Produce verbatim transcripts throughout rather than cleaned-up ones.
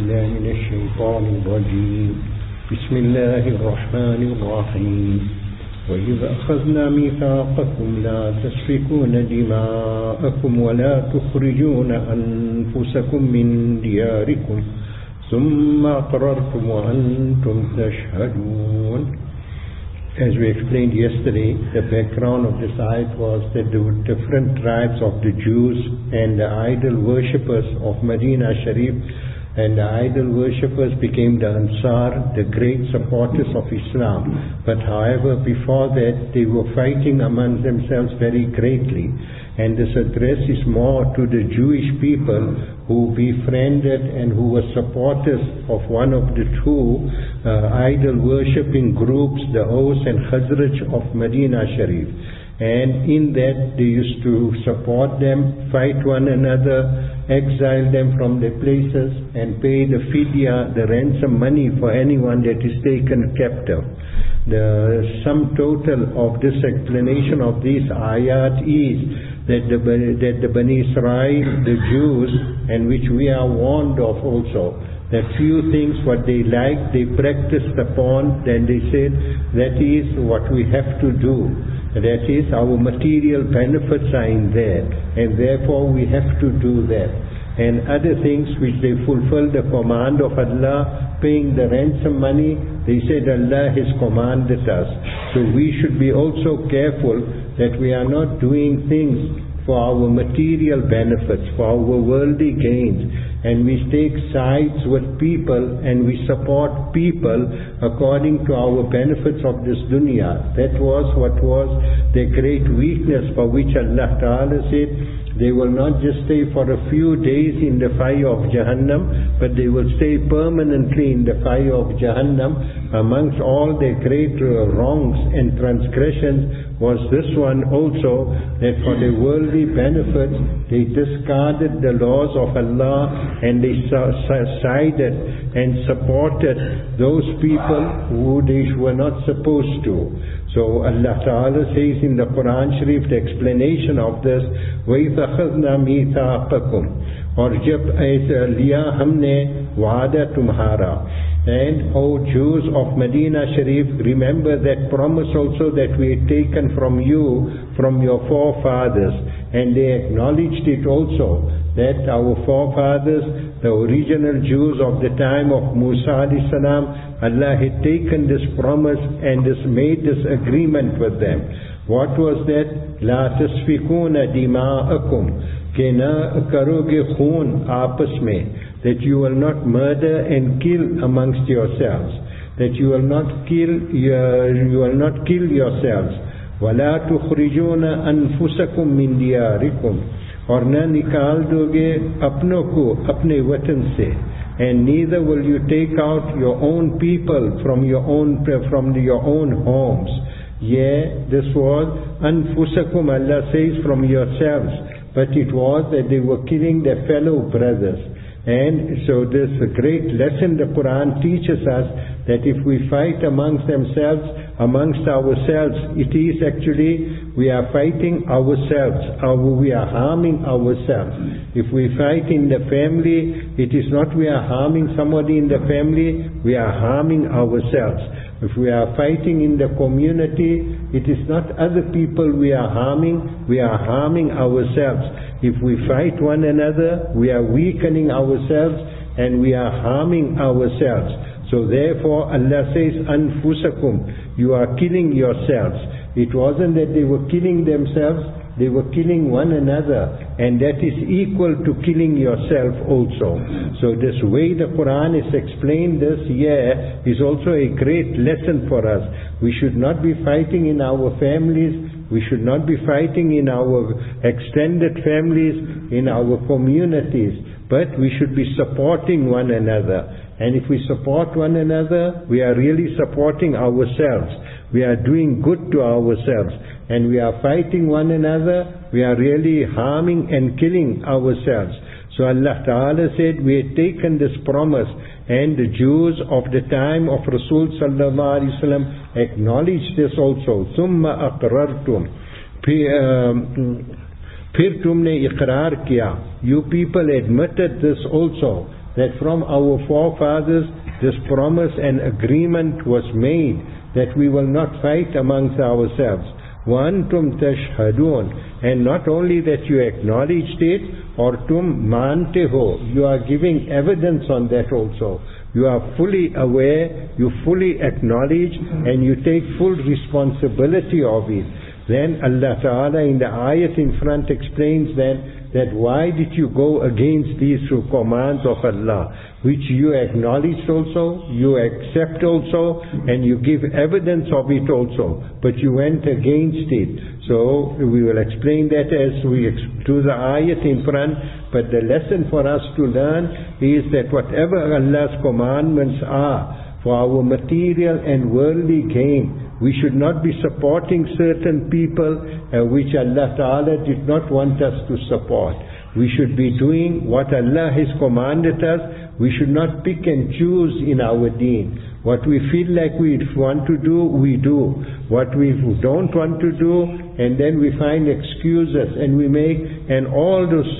بالله من الشيطان الرجيم بسم الله الرحمن الرحيم وإذ أخذنا ميثاقكم لا تسفكون دماءكم ولا تخرجون أنفسكم من دياركم ثم أقررتم وأنتم تشهدون. As we explained yesterday, the background of this ayat was that there were different tribes of the Jews and the idol worshippers of Medina Sharif, and the idol worshippers became the Ansar, the great supporters of Islam. But however, before that, they were fighting among themselves very greatly. And this address is more to the Jewish people who befriended and who were supporters of one of the two uh, idol worshipping groups, the Aus and Khazraj of Medina Sharif. And in that they used to support them, fight one another, exile them from their places, and pay the fidya, the ransom money for anyone that is taken captive. The sum total of this explanation of these ayat is that the, that the Bani Israel, the Jews, and which we are warned of also, that few things what they like, they practiced upon, then they said that is what we have to do. That is, our material benefits are in there, and therefore we have to do that. And other things which they fulfill the command of Allah, paying the ransom money, they said Allah has commanded us. So we should be also careful that we are not doing things for our material benefits, for our worldly gains, and we take sides with people and we support people according to our benefits of this dunya. That was what was the great weakness for which Allah Ta'ala said they will not just stay for a few days in the fire of Jahannam, but they will stay permanently in the fire of Jahannam. Amongst all their great wrongs and transgressions was this one also, that for their worldly benefits they discarded the laws of Allah and they sided and supported those people who they were not supposed to. So Allah Ta'ala says in the Quran Sharif, the explanation of this, وَإِذْ أَخَذْنَا مِيثَاقَكُمْ, और जब ऐसा लिया हमने वादा तुम्हारा. And O Jews of Medina Sharif, remember that promise also that we had taken from you, from your forefathers. And they acknowledged it also, that our forefathers, the original Jews of the time of Musa alayhi salam, Allah had taken this promise and this made this agreement with them. What was that? La tasfikuna dima'akum, ke na karoge khoon aapas mein, that you will not murder and kill amongst yourselves, that you will not kill your, you will not kill yourselves. Wala tukhrijuna anfusakum min diyarikum, और न निकाल दोगे अपनों को अपने वतन से, and neither will you take out your own people from your own from your own homes. Yeah, this was anfusakum, Allah says, from yourselves, but it was that they were killing their fellow brothers. And so this great lesson the Quran teaches us, that if we fight amongst themselves, amongst ourselves, it is actually we are fighting ourselves, our, we are harming ourselves. If we fight in the family, it is not we are harming somebody in the family, we are harming ourselves. If we are fighting in the community, it is not other people we are harming, we are harming ourselves. If we fight one another, we are weakening ourselves and we are harming ourselves. So therefore Allah says, anfusakum, you are killing yourselves. It wasn't that they were killing themselves, they were killing one another, and that is equal to killing yourself also. So this way the Quran has explained this here is also a great lesson for us. We should not be fighting in our families, we should not be fighting in our extended families, in our communities, but we should be supporting one another. And if we support one another, we are really supporting ourselves. We are doing good to ourselves. And we are fighting one another, we are really harming and killing ourselves. So Allah Ta'ala said, we had taken this promise, and the Jews of the time of Rasul Sallallahu Alaihi Wasallam acknowledged this also. ثُمَّ أَقْرَرْتُمْ, फिर तुमने इकरार किया. You people admitted this also, that from our forefathers this promise and agreement was made that we will not fight amongst ourselves. وَأَنْتُمْ تَشْهَدُونَ, and not only that you acknowledged it, or tum mante ho, you are giving evidence on that also. You are fully aware, you fully acknowledge, and you take full responsibility of it. Then Allah Ta'ala in the ayat in front explains then that why did you go against these commands of Allah, which you acknowledged also, you accept also, and you give evidence of it also, but you went against it. So we will explain that as we do the ayat in front, but the lesson for us to learn is that whatever Allah's commandments are for our material and worldly gain, we should not be supporting certain people uh, which Allah Ta'ala did not want us to support. We should be doing what Allah has commanded us. We should not pick and choose in our deen. What we feel like we want to do, we do. What we don't want to do, and then we find excuses and we make, and all those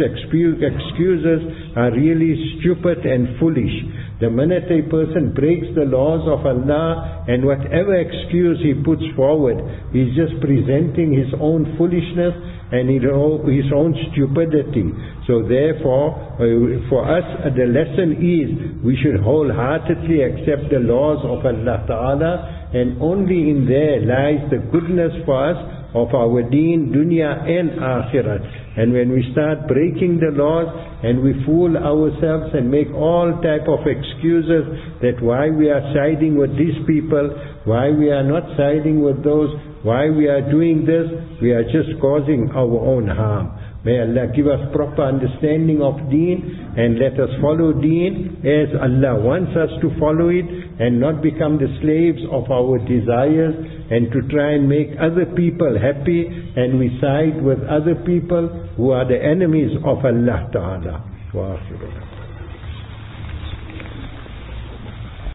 excuses are really stupid and foolish. The minute a person breaks the laws of Allah, and whatever excuse he puts forward, he's just presenting his own foolishness and his own stupidity. So therefore, for us the lesson is we should wholeheartedly accept the laws of Allah Ta'ala, and only in there lies the goodness for us of our deen, dunya and akhirat. And when we start breaking the laws and we fool ourselves and make all type of excuses that why we are siding with these people, why we are not siding with those, why we are doing this, we are just causing our own harm. May Allah give us proper understanding of deen, and let us follow deen as Allah wants us to follow it, and not become the slaves of our desires and to try and make other people happy, and we side with other people who are the enemies of Allah Ta'ala. Wa akhiru.